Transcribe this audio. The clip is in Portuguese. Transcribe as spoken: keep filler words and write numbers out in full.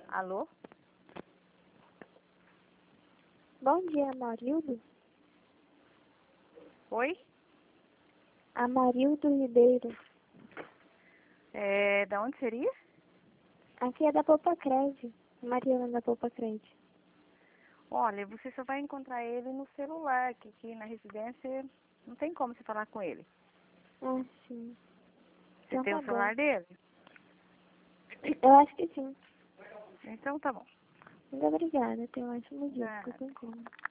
Alô? Bom dia, Amarildo. Oi? Amarildo Ribeiro. É, da onde seria? Aqui é da Poupa Cred. Mariana da Poupa Cred. Olha, você só vai encontrar ele no celular, que aqui na residência não tem como você falar com ele. Ah, sim. Você Então tem tá o celular bom. dele? Eu acho que sim. Então tá bom. Muito obrigada. Tenha um ótimo dia. Nada. Fico com calma.